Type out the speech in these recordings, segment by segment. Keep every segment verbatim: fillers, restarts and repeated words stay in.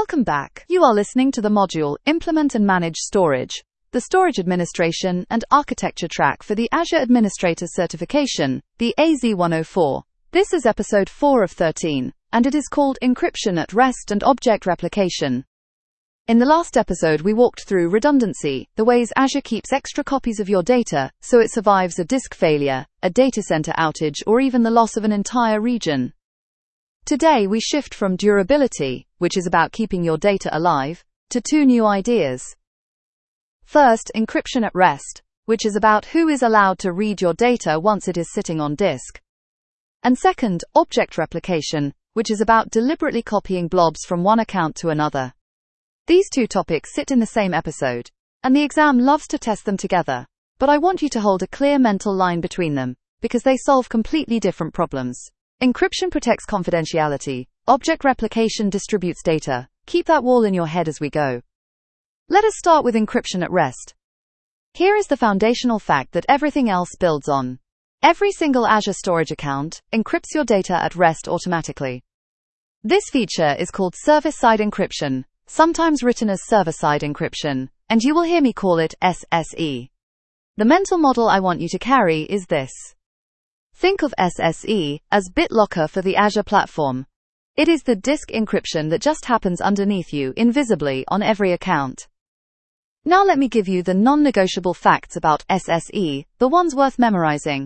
Welcome back. You are listening to the module Implement and Manage Storage, the Storage Administration and Architecture track for the Azure Administrator Certification, the A Z one oh four. This is episode four of thirteen, and it is called Encryption at Rest and Object Replication. In the last episode, we walked through redundancy, the ways Azure keeps extra copies of your data so it survives a disk failure, a data center outage, or even the loss of an entire region. Today we shift from durability, which is about keeping your data alive, to two new ideas. First, encryption at rest, which is about who is allowed to read your data once it is sitting on disk. And second, object replication, which is about deliberately copying blobs from one account to another. These two topics sit in the same episode, and the exam loves to test them together, but I want you to hold a clear mental line between them, because they solve completely different problems. Encryption protects confidentiality. Object replication distributes data. Keep that wall in your head as we go. Let us start with encryption at rest. Here is the foundational fact that everything else builds on. Every single Azure storage account encrypts your data at rest automatically. This feature is called service-side encryption, sometimes written as server-side encryption, and you will hear me call it S S E. The mental model I want you to carry is this. Think of S S E as BitLocker for the Azure platform. It is the disk encryption that just happens underneath you invisibly on every account. Now let me give you the non-negotiable facts about S S E, the ones worth memorizing.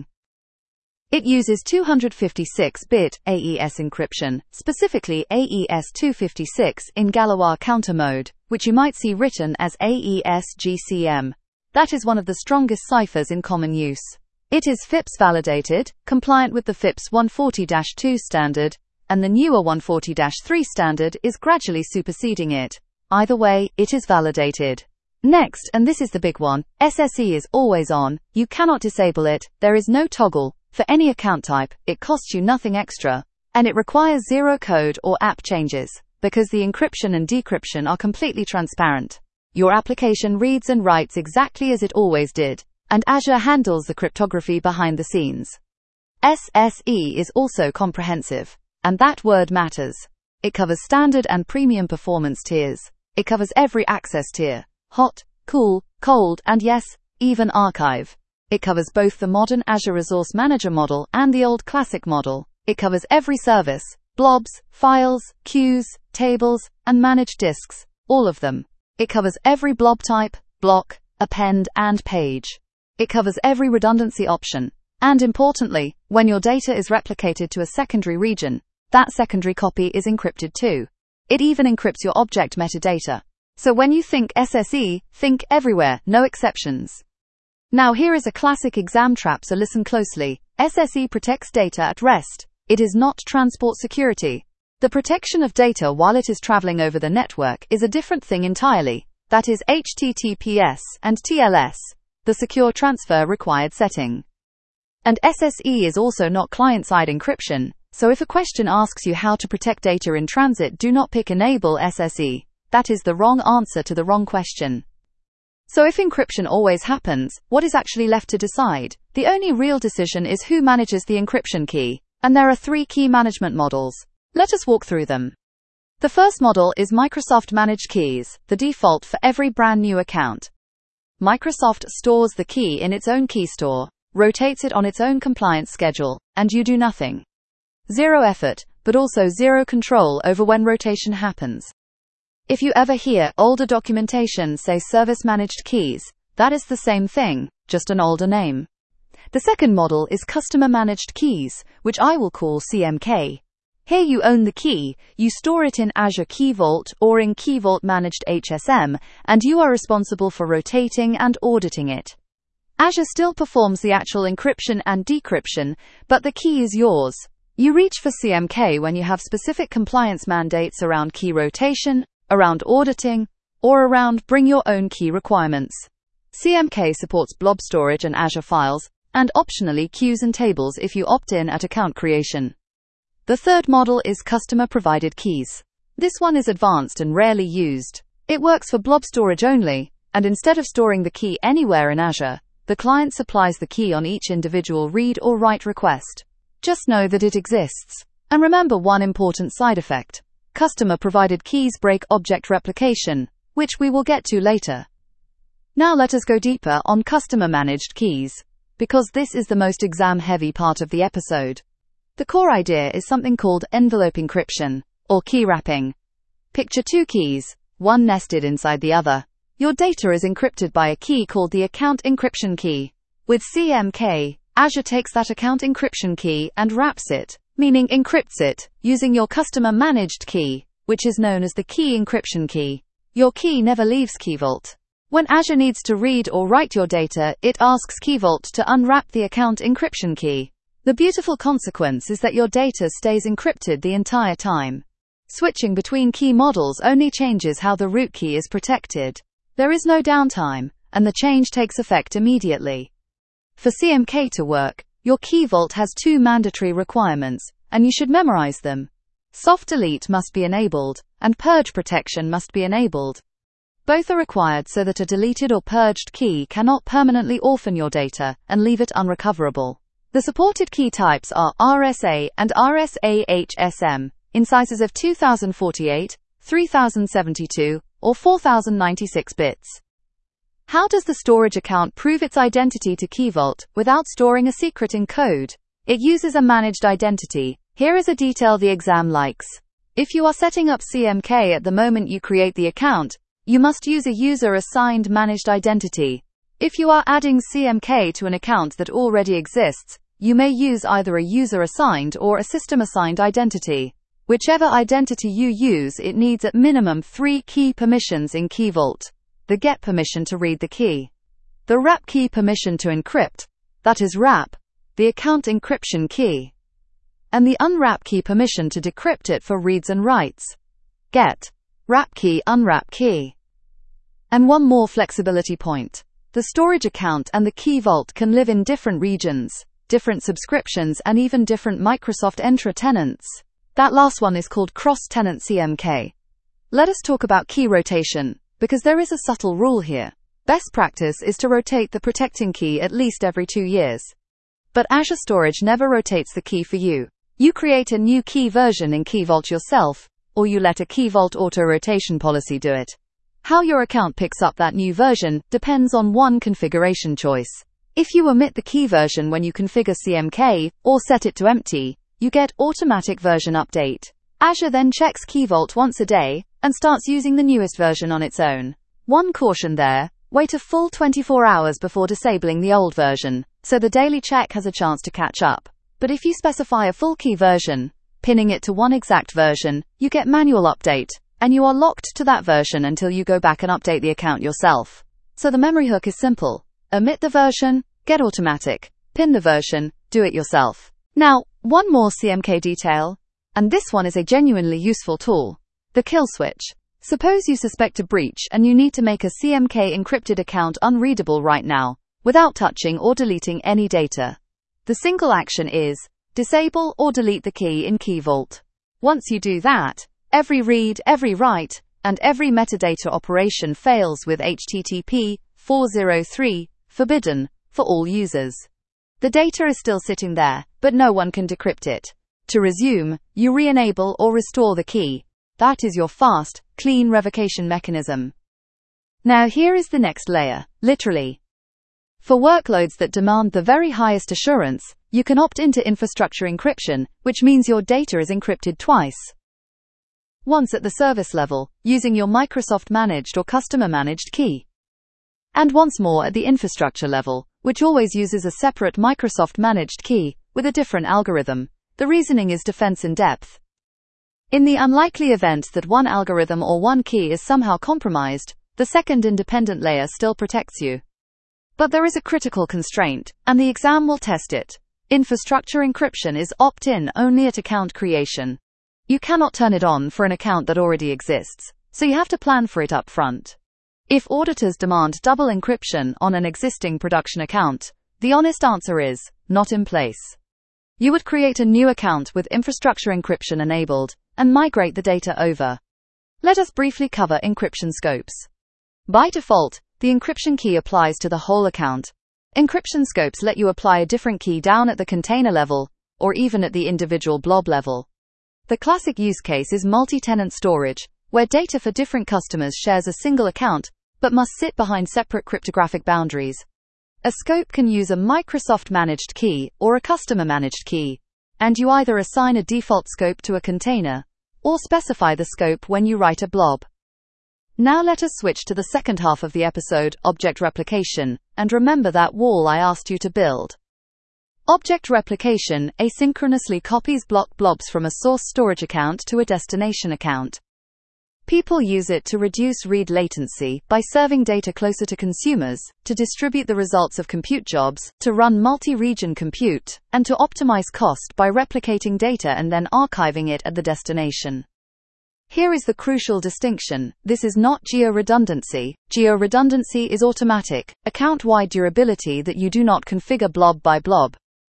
It uses two hundred fifty-six bit A E S encryption, specifically A E S two fifty-six in Galois counter mode, which you might see written as A E S G C M. That is one of the strongest ciphers in common use. It is FIPS validated, compliant with the FIPS one forty dash two standard, and the newer one forty dash three standard is gradually superseding it. Either way, it is validated. Next, and this is the big one, S S E is always on. You cannot disable it. There is no toggle. For any account type, it costs you nothing extra, and it requires zero code or app changes, because the encryption and decryption are completely transparent. Your application reads and writes exactly as it always did, and Azure handles the cryptography behind the scenes. S S E is also comprehensive, and that word matters. It covers standard and premium performance tiers. It covers every access tier, hot, cool, cold, and yes, even archive. It covers both the modern Azure Resource Manager model and the old classic model. It covers every service, blobs, files, queues, tables, and managed disks, all of them. It covers every blob type, block, append, and page. It covers every redundancy option. And importantly, when your data is replicated to a secondary region, that secondary copy is encrypted too. It even encrypts your object metadata. So when you think S S E, think everywhere, no exceptions. Now here is a classic exam trap, so listen closely. S S E protects data at rest. It is not transport security. The protection of data while it is traveling over the network is a different thing entirely. That is H T T P S and T L S, the secure transfer required setting. And S S E is also not client-side encryption, so if a question asks you how to protect data in transit, do not pick Enable S S E. That is the wrong answer to the wrong question. So if encryption always happens, what is actually left to decide? The only real decision is who manages the encryption key, and there are three key management models. Let us walk through them. The first model is Microsoft Managed Keys, the default for every brand new account. Microsoft stores the key in its own key store, rotates it on its own compliance schedule, and you do nothing. Zero effort, but also zero control over when rotation happens. If you ever hear older documentation say Service Managed Keys, that is the same thing, just an older name. The second model is Customer Managed Keys, which I will call C M K. Here you own the key, you store it in Azure Key Vault or in Key Vault Managed H S M, and you are responsible for rotating and auditing it. Azure still performs the actual encryption and decryption, but the key is yours. You reach for C M K when you have specific compliance mandates around key rotation, around auditing, or around bring your own key requirements. C M K supports blob storage and Azure files, and optionally queues and tables if you opt in at account creation. The third model is customer-provided keys. This one is advanced and rarely used. It works for blob storage only, and instead of storing the key anywhere in Azure, the client supplies the key on each individual read or write request. Just know that it exists. And remember one important side effect. Customer-provided keys break object replication, which we will get to later. Now let us go deeper on customer-managed keys, because this is the most exam-heavy part of the episode. The core idea is something called envelope encryption, or key wrapping. Picture two keys, one nested inside the other. Your data is encrypted by a key called the account encryption key. With C M K, Azure takes that account encryption key and wraps it, meaning encrypts it, using your customer-managed key, which is known as the key encryption key. Your key never leaves Key Vault. When Azure needs to read or write your data, it asks Key Vault to unwrap the account encryption key. The beautiful consequence is that your data stays encrypted the entire time. Switching between key models only changes how the root key is protected. There is no downtime, and the change takes effect immediately. For C M K to work, your Key Vault has two mandatory requirements, and you should memorize them. Soft delete must be enabled, and purge protection must be enabled. Both are required so that a deleted or purged key cannot permanently orphan your data and leave it unrecoverable. The supported key types are R S A and R S A H S M, in sizes of two thousand forty-eight, three thousand seventy-two, or four thousand ninety-six bits. How does the storage account prove its identity to Key Vault without storing a secret in code? It uses a managed identity. Here is a detail the exam likes. If you are setting up C M K at the moment you create the account, you must use a user-assigned managed identity. If you are adding C M K to an account that already exists, you may use either a user-assigned or a system-assigned identity. Whichever identity you use, it needs at minimum three key permissions in Key Vault. The get permission to read the key. The wrap key permission to encrypt, that is wrap, the account encryption key. And the unwrap key permission to decrypt it for reads and writes. Get, wrap key, unwrap key. And one more flexibility point. The storage account and the Key Vault can live in different regions, different subscriptions, and even different Microsoft Entra tenants. That last one is called cross-tenant C M K. Let us talk about key rotation, because there is a subtle rule here. Best practice is to rotate the protecting key at least every two years. But Azure Storage never rotates the key for you. You create a new key version in Key Vault yourself, or you let a Key Vault auto-rotation policy do it. How your account picks up that new version depends on one configuration choice. If you omit the key version when you configure C M K, or set it to empty, you get automatic version update. Azure then checks Key Vault once a day, and starts using the newest version on its own. One caution there, wait a full twenty-four hours before disabling the old version, so the daily check has a chance to catch up. But if you specify a full key version, pinning it to one exact version, you get manual update, and you are locked to that version until you go back and update the account yourself. So the memory hook is simple. Omit the version, get automatic. Pin the version, do it yourself. Now, one more C M K detail, and this one is a genuinely useful tool. The kill switch. Suppose you suspect a breach and you need to make a C M K encrypted account unreadable right now, without touching or deleting any data. The single action is, disable or delete the key in Key Vault. Once you do that, every read, every write, and every metadata operation fails with H T T P four oh three, forbidden, for all users. The data is still sitting there, but no one can decrypt it. To resume, you re-enable or restore the key. That is your fast, clean revocation mechanism. Now here is the next layer, literally. For workloads that demand the very highest assurance, you can opt into infrastructure encryption, which means your data is encrypted twice. Once at the service level, using your Microsoft managed or customer managed key. And once more at the infrastructure level, which always uses a separate Microsoft managed key, with a different algorithm. The reasoning is defense in depth. In the unlikely event that one algorithm or one key is somehow compromised, the second independent layer still protects you. But there is a critical constraint, and the exam will test it. Infrastructure encryption is opt-in only at account creation. You cannot turn it on for an account that already exists, so you have to plan for it up front. If auditors demand double encryption on an existing production account, the honest answer is, not in place. You would create a new account with infrastructure encryption enabled, and migrate the data over. Let us briefly cover encryption scopes. By default, the encryption key applies to the whole account. Encryption scopes let you apply a different key down at the container level, or even at the individual blob level. The classic use case is multi-tenant storage, where data for different customers shares a single account, but must sit behind separate cryptographic boundaries. A scope can use a Microsoft-managed key or a customer-managed key, and you either assign a default scope to a container, or specify the scope when you write a blob. Now let us switch to the second half of the episode, object replication, and remember that wall I asked you to build. Object replication asynchronously copies block blobs from a source storage account to a destination account. People use it to reduce read latency by serving data closer to consumers, to distribute the results of compute jobs, to run multi-region compute, and to optimize cost by replicating data and then archiving it at the destination. Here is the crucial distinction. This is not geo-redundancy. Geo-redundancy is automatic, account-wide durability that you do not configure blob by blob.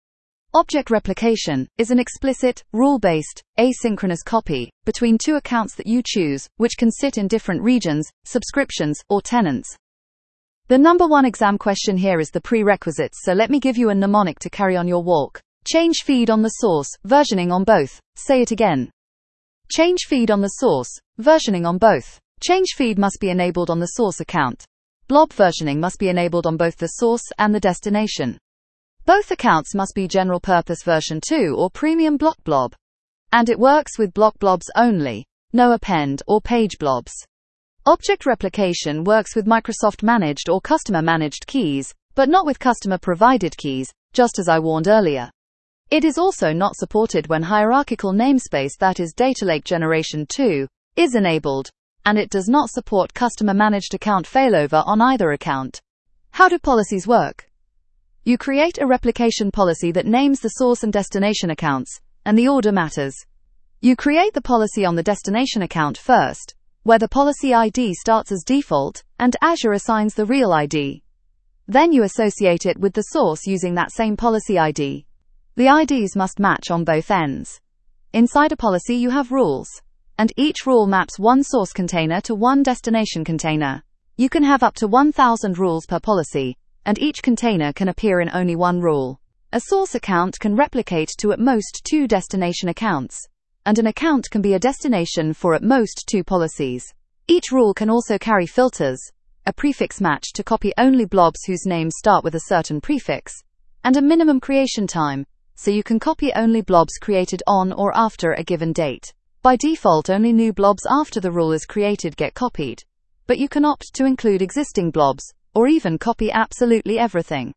Object replication is an explicit, rule-based, asynchronous copy between two accounts that you choose, which can sit in different regions, subscriptions, or tenants. The number one exam question here is the prerequisites, so let me give you a mnemonic to carry on your walk. Change feed on the source, versioning on both. Say it again. Change feed on the source, versioning on both. Change feed must be enabled on the source account. Blob versioning must be enabled on both the source and the destination. Both accounts must be general purpose version two or premium block blob. And it works with block blobs only, no append or page blobs. Object replication works with Microsoft managed or customer managed keys, but not with customer provided keys, just as I warned earlier. It is also not supported when hierarchical namespace, that is Data Lake Generation two, is enabled, and it does not support customer managed account failover on either account. How do policies work? You create a replication policy that names the source and destination accounts, and the order matters. You create the policy on the destination account first, where the policy I D starts as default, and Azure assigns the real I D. Then you associate it with the source using that same policy I D. The I Ds must match on both ends. Inside a policy you have rules, and each rule maps one source container to one destination container. You can have up to one thousand rules per policy, and each container can appear in only one rule. A source account can replicate to at most two destination accounts, and an account can be a destination for at most two policies. Each rule can also carry filters, a prefix match to copy only blobs whose names start with a certain prefix, and a minimum creation time, so you can copy only blobs created on or after a given date. By default, only new blobs after the rule is created get copied, but you can opt to include existing blobs, or even copy absolutely everything.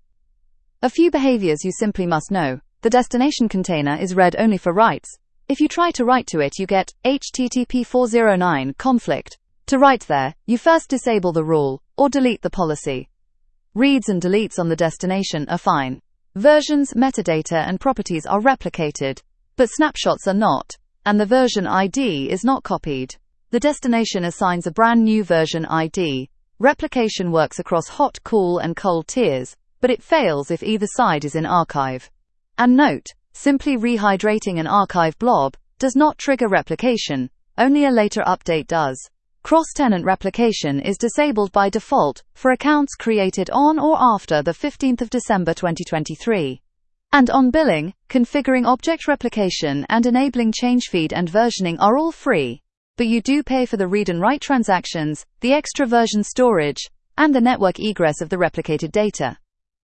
A few behaviors you simply must know. The destination container is read only for writes. If you try to write to it, you get H T T P four oh nine conflict. To write there, you first disable the rule, or delete the policy. Reads and deletes on the destination are fine. Versions, metadata, and properties are replicated, but snapshots are not, and the version I D is not copied. The destination assigns a brand new version I D. Replication works across hot, cool, and cold tiers, but it fails if either side is in archive. And note, simply rehydrating an archive blob does not trigger replication, only a later update does. Cross-tenant replication is disabled by default for accounts created on or after the fifteenth of December twenty twenty-three. And on billing, configuring object replication and enabling change feed and versioning are all free. But you do pay for the read and write transactions, the extra version storage, and the network egress of the replicated data.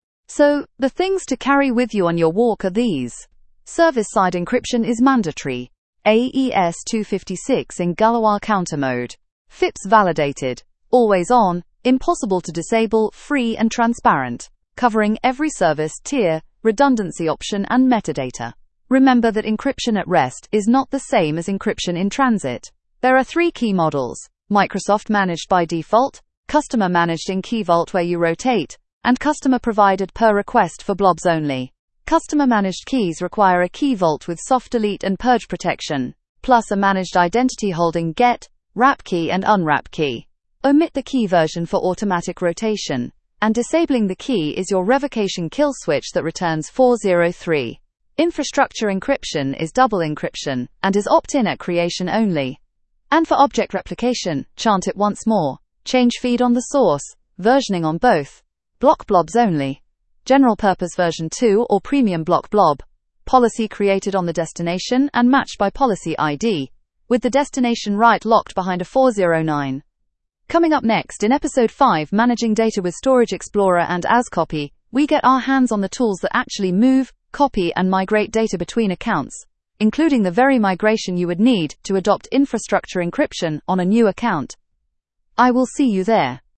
So, the things to carry with you on your walk are these. Service-side encryption is mandatory. A E S two fifty-six in Galois counter mode. F I P S validated. Always on, impossible to disable, free and transparent. Covering every service tier, redundancy option and metadata. Remember that encryption at rest is not the same as encryption in transit. There are three key models: Microsoft managed by default, customer managed in Key Vault where you rotate, and customer provided per request for blobs only. Customer managed keys require a key vault with soft delete and purge protection, plus a managed identity holding get, wrap key and unwrap key. Omit the key version for automatic rotation, and disabling the key is your revocation kill switch that returns four oh three. Infrastructure encryption is double encryption, and is opt-in at creation only. And for object replication, chant it once more. Change feed on the source, versioning on both. Block blobs only. General purpose version two or premium block blob. policy created on the destination and matched by policy I D, with the destination right locked behind a four zero nine. Coming up next in Episode five, Managing Data with Storage Explorer and AsCopy, we get our hands on the tools that actually move, copy and migrate data between accounts, including the very migration you would need to adopt infrastructure encryption on a new account. I will see you there.